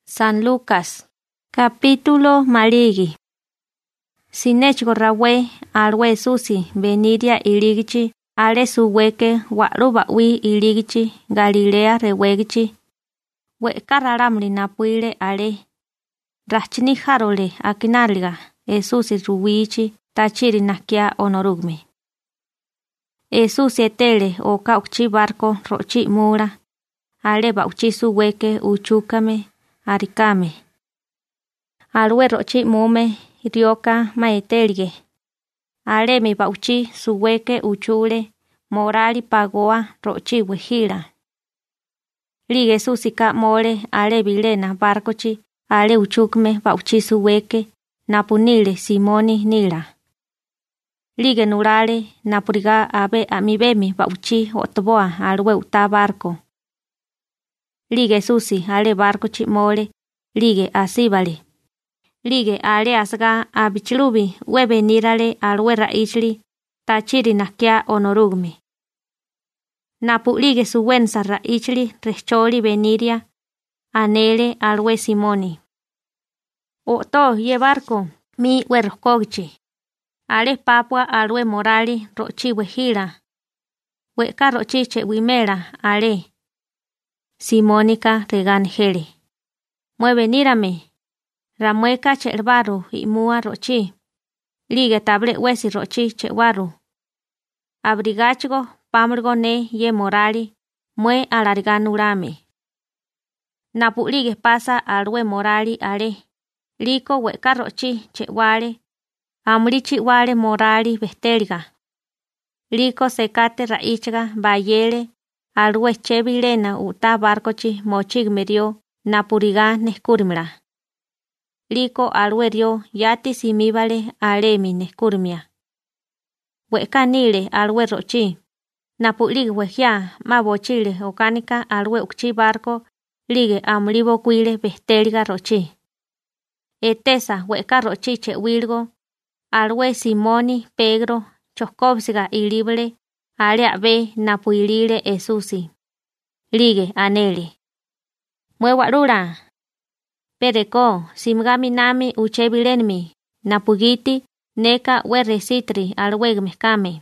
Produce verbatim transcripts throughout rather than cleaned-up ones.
San Lucas, capítulo maligi. Sinechgo rawe alwe susi veniria iligichi ale suweke waruba wi iligichi Galilea rewegichi. We kararamli napuile ale. Rachini harole akinaliga esusi ruwichi tachiri nakia onorugme. Esusi etele o kauchi barco rochi mura. Ale bauchi suweke uchukame arikame. Alwe rochi mume rioka maetelige. Ale mi bauchi suweke uchule morali pagoa rochi wejila. Lige susika mole ale bilena barcochi ale uchukme bauchi suweke napunile Simoni nila. Lige nurale napuriga abe amibemi bauchi otboa alwe uta barco. Lige susi ale barcochi mole lige asibale. Lige ale asga abichlubi webe nirale alwe raichli tachiri nakia onorugme. Napu lige suwensa raichli recholi beniria anele alwe Simoni. O to ye barco mi werkogchi. Ale papua alwe morali rochi wejila. Weka rochi che wimera ale. Simónica reganjele. Mueve nírame. Ramueca cherbaru y mua rochi. Ligue table huesi rochi chewaru. Abrigachgo pamrgo ne ye morali. Mue alarganurame. Napu ligue pasa alwe morali ale. Liko weka rochi chewale. Amrichi wale morali vestelga. Liko secate raichga bayele. Alwe chevilena uta barcochi mochig medio napuriga neskurmla. Liko alwe rio yati simibale alemi neskurmia. Weka nile alwe rochi. Napulig wejia mabochile okanika alwe ukchi barco lige amlibo kuile vestelga rochi. Etesa weka rochi che wilgo alwe Simoni Pedro choskovsiga ilible. Ale abe napuilile esusi. Lige anele. Muewarura. Pereko simgami nami uchebilenmi. Napugiti neka weresitri alweg meskame.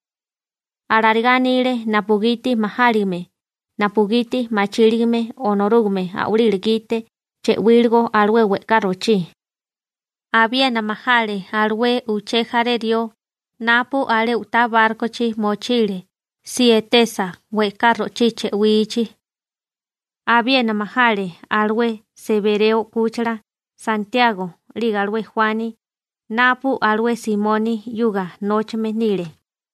Arariganile napugiti maharime. Napugiti machiligme onorugme auliligite che wilgo alwe wekarochi. Abiena mahale alwe uchejare dio. Napu ale uta barcochi mochile, sietesa weka rochiche wichi. Abiena mahale alwe Severeo kuchra, Santiago liga alwe Juani, napu alwe Simoni yuga nochme nile.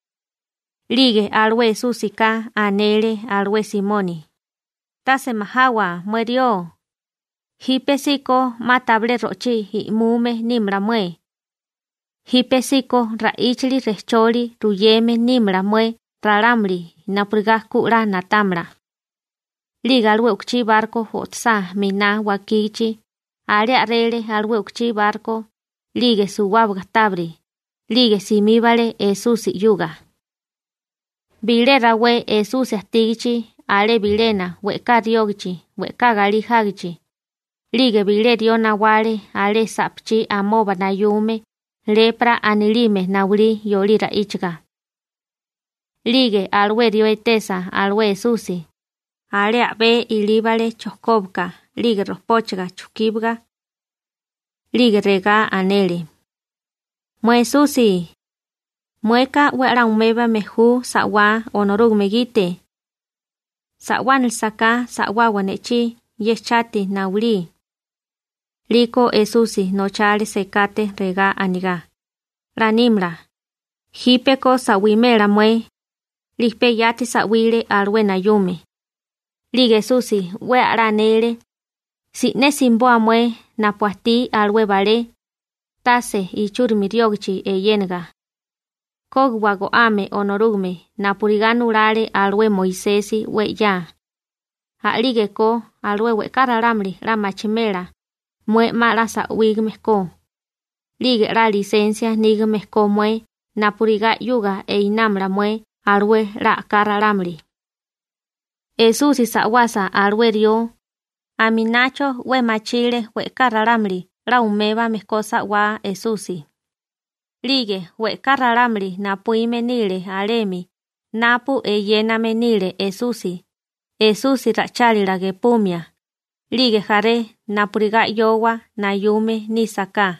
Lige alwe susika anele alwe Simoni. Tase mahawa muerio. Hipesiko matable rochi y mume nimra mue. Hipesiko raichli recholi ruyeme nimra mue raramli napuriga kura natamra. Liga alwe ukchi barco hotsa mina wakichi. Ale arele alwe ukchi barco. Lige suwabga tabri. Lige simibale esusi yuga. Bilera we esusi astigichi. Ale bilena weka riogichi. Weka gali hagichi. Lige bilerio nawale ale sapchi amoba na yume. Lepra anilime nauli yolira ichga. Lige alwe rio etesa alwe susi. Ale abe ilibale chokobka. Lige rospochga chukibga. Lige rega anele. Mue susi. Mueka wera umeba mehu sawa onorugmegite. Sawa nilsaka sawa wanechi yechati nauli. Liko esusi no chale secate rega aniga. Ranimla. Hipeko sawimera mue. Lispe yati sawile alwe na yume. Lige susi we aranele. Si ne simboa mue na puasti alwe vale. Tase ichur miriogchi e yenga. Kogwago ame onorugme na puriganurale alwe Moisesi we ya. Alige ko alwe we kararamli ramachimera. Mue marasa wigmesko. Lige ra licencia nigmesko mue napuriga yuga e inamra mue alwe ra kararamli. Esusi sawasa alwe rio Aminacho we machile we kararamli ra umeba meskosa wa Esusi. Lige we kararamli napuime nile alemi, napu e yename nile Esusi. Esusi rachali la gepumia. Lige jare napuriga yowa na yume nisaka.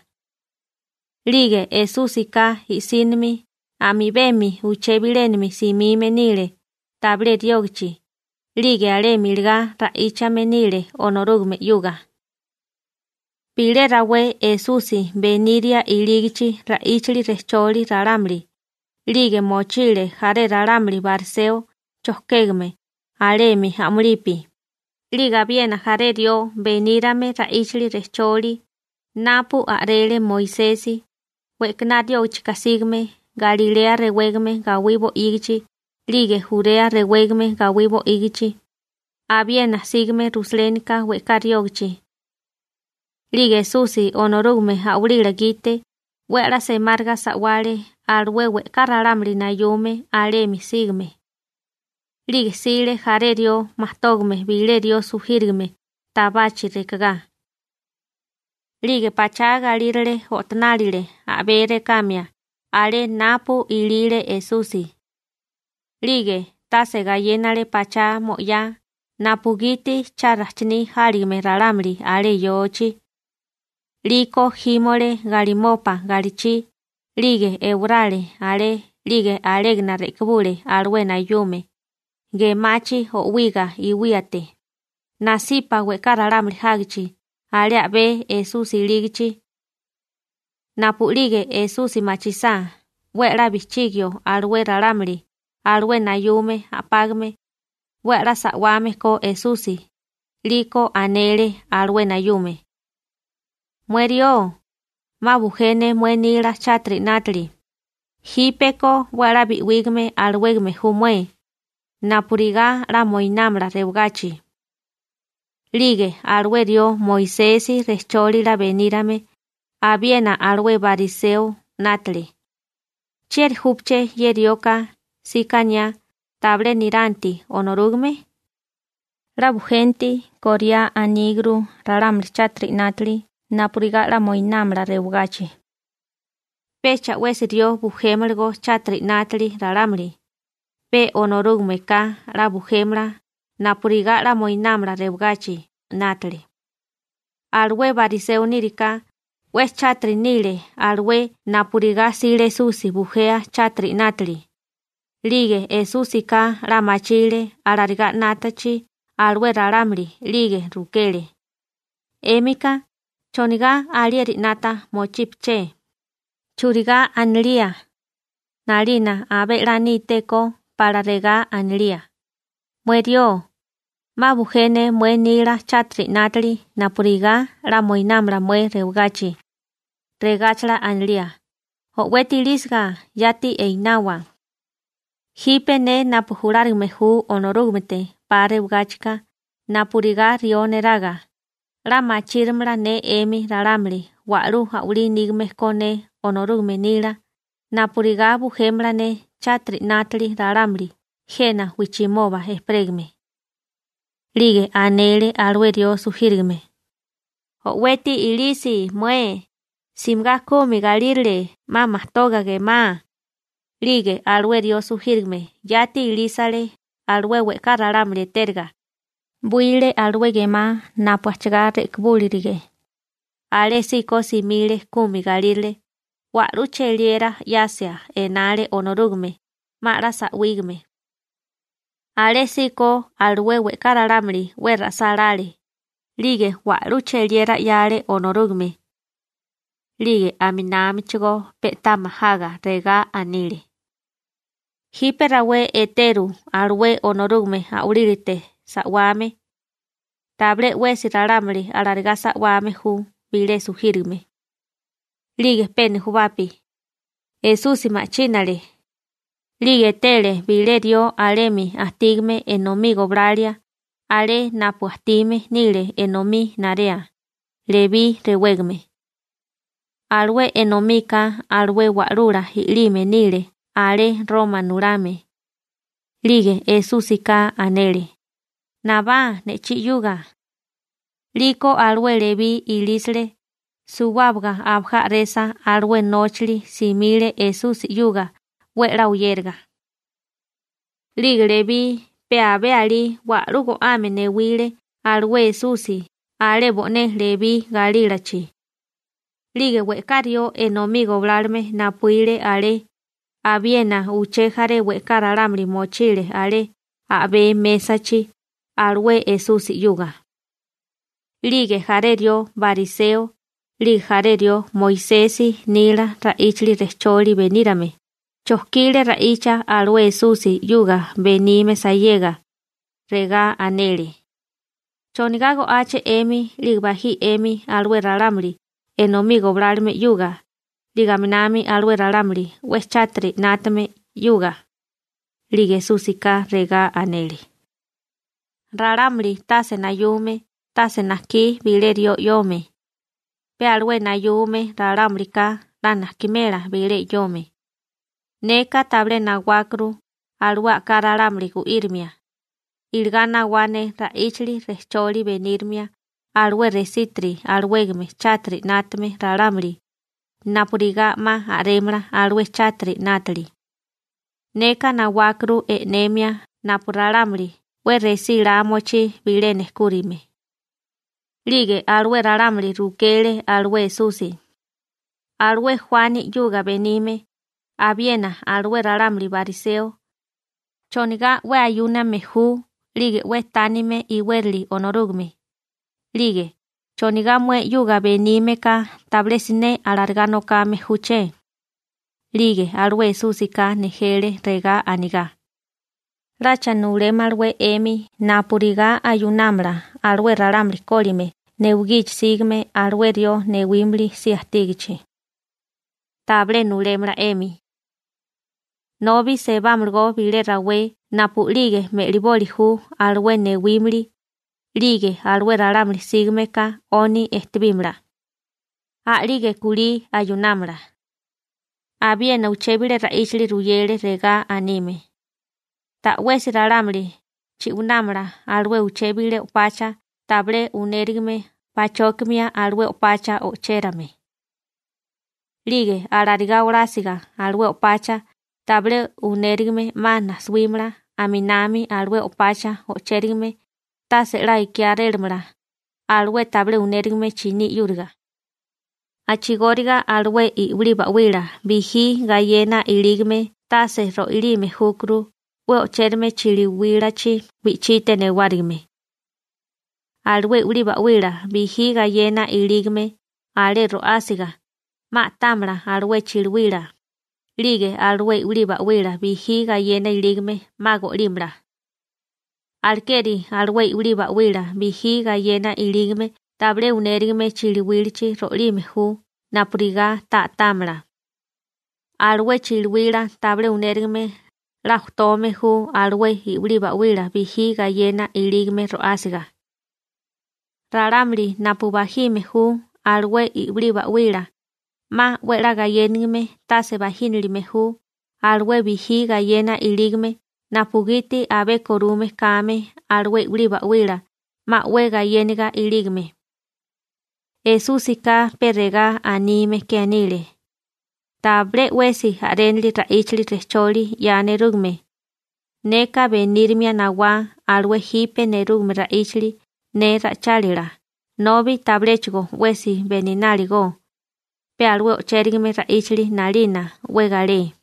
Lige Esusi ka isinmi, amibemi uchebilenmi simime nile, table diogchi. Lige alemi liga raichame nile onorugme yuga. Pile rawe Esusi beniria iligchi raichli recholi raramli. Lige mochile jare raramli barseo choskegme, alemi amripi. Liga viena jare dio benirame raichli recholi, napu arele Moisesi, weknadio chikasigme, Galilea rewegme gawibo igchi, lige Jurea rewegme gawibo igchi. Aviena sigme ruslenika wekariogchi. Lige Susi onorugme haurila gite, wera se marga sawale, alwewe kararamli na yume, alemi sigme. Lige sile jare dio mastogme vile dio sujirgme, tabachi rekaga. Lige pachaga lirele otnalile, abere kamia, ale napu ilile Esusi. Lige tase gallenale pacha moya, napugiti charachni harigme raramli ale yochi. Liko himole galimopa galichi, lige eurale ale, lige alegna rekbule alwena yume. Gemachi o wiga iwiate. Nasipa wekararamli hagchi, ale abe Esusi ligchi. Napulige Esusi machisa, wera bichigyo alwe raramli, alwe nayume apagme, wera sawame ko Esusi, liko anele alwe nayume. Muerio, mabujene muenila chatri natli. Hipeko wera biwigme alwegme humwe. Napuriga la moinamla reugachi. Lige alwe dio Moisesi recholi la venirame, aviena alwe bariseo natli. Chier hupche yerioka, sikanya, table niranti onorugme. Rabugenti, koria anigru, raramli chatri natli, napuriga la moinamla reugachi. Pecha wesirio bujemelgo chatri natli raramli. Pe onorugme ka rabujemla, napuriga la moinamla reugachi, natli. Alwe bariseo nirika, wes chatri nile, alwe napuriga sile Susi bujea chatri natli. Lige Esusi ka la machile, alariga natachi, alwe raramli, lige rukele. Emika, choniga alieri nata mochipche. Churiga anlia. Narina abe lani teko, para rega anlia. Muerio. Mabujene mue nila chatri natli, napuriga la moinamla mue reugachi. Regachla anlia. Howeti lisga, yati einawa. Hipe ne napujularigmehu onorugmete, pa reugachika, napuriga rioneraga. La machirmla ne emi raramli, waru hauli nigmeko ne onorugme nila, napuriga bujemla ne chatri natli raramli, jena huichimoba espregme. Lige anele alwe dio sujirgme. Howeti ilisi mue, simga kumi galirle, ma mastoga ge ma. Lige alwe dio sujirgme, yati ilisale, alwe weka raramli terga. Buile alwe ge ma, napuachga rekbulirige. Ale siko simile kumi galirle, waru cheliera yasia enale onorugme, mara sawigme. Ale siko alwe weka raramli wera salale. Lige waru cheliera yale onorugme. Lige aminamichigo petama haga rega anile. Hiperawe eteru alwe onorugme aulirite sawame. Table wesi raramli alarga sawame hu bile sujirgme. Lige pene hubapi. Esusi machinale. Lige tele bile dio alemi astigme enomigo bralia. Ale napuastime nile enomi narea. Levi rewegme. Alwe enomika alwe warura hilime nile. Ale Roma nurame. Lige Esusika anele. Naba nechi yuga. Liko alwe Leví ilisle, suwabga abja reza alwe nochli simile Jesús yuga, wera uyerga. Lig Leví pea beali warugo ame newile alwe Jesúsi, ale bone Leví Galilachi. Lige wekario enomigo blarme napuile ale, abiena uchejare wekaralamri mochile ale, abe mesachi, alwe Jesúsi yuga. Lige jarerio bariseo, lig jarerio Moisesi nila raichli recholi venírame, chosquile raicha alwe Jesúsi yuga venime sayega, rega anele. Chonigago h emi lig baji emi alwe ralamri, enomigo blarme yuga, ligaminami alwe ralamri, weschatri natame yuga. Lige Jesúsika rega anele. Ralamri tase nayume, tase naki vilerio yome. Pe alwe nayume ralamrika ranakimela vile yome. Neka table nahuacru alwa karalamriku irmia. Ilgana wane raichli recholi venirmia alwe resitri alwegme chatri natme ralamri. Napuriga ma aremra alwe chatri natli. Neka nahuacru enemia napuralamri we resi lamochi vilene kurime. Lige alwe ralamri rukele alwe Jesúsi. Alwe Juani yuga venime, abiena alwe ralamri bariseo. Choniga we ayuna mehu, lige we tanime y werli onorugme. Lige, choniga mue yuga venime ka tablesine alargano ka mehuche. Lige alwe Jesúsi ka nejele rega aniga. Racha nule malwe emi napuriga ayunamra alwe ralamri kolime neugich sigme alwe rio newimbli siastigichi. Table nulemra emi. Novi se bamrgo vile rawe napu lige me liboli hu alwe newimbli lige alwe ralamri sigme ka oni estibimra. A lige kuli ayunamra. Abiena uchebile raichli ruyele rega anime. Ta wesi ralamri, chi unamra alwe uchebile opacha, table unerigme, pachokmia alwe opacha ocherame. Lige alariga orasiga alwe opacha, table unerigme mana swimra, aminami alwe opacha ocherigme, tasela ikiarelmra, alwe table unerigme chini yurga. Achigoriga alwe i uliba wila, biji gayena iligme, tase ro ilime hukru, we ocherme chili wilachi bichite ne warime. Alwe uliba wila biji gayena iligme ale roasiga ma tamra alwe chili wila. Lige alwe uliba wila biji gayena iligme mago limra. Alkeri alwe uliba wila biji gayena iligme table unerigme chili wilchi rolime hu napuriga ta tamra. Alwe chili wila table unerigme Lahtome hu alwe i uliba wila biji gayena iligme roasiga. Ralamri napubajime hu alwe i uliba wila. Ma wela gayenime tase bajinlime hu alwe biji gayena iligme napugiti abe korume kame alwe uliba wila. Ma we gayeniga iligme. Jesúsika perega anime ke anile. Table wesi arenli raichli recholi yane rugme. Neka venirmia nawa alwe hipe ne rugme raichli ne rachalira. Novi tablechgo wesi veninaligo. Pe alwe ocherigme raichli nalina wegale.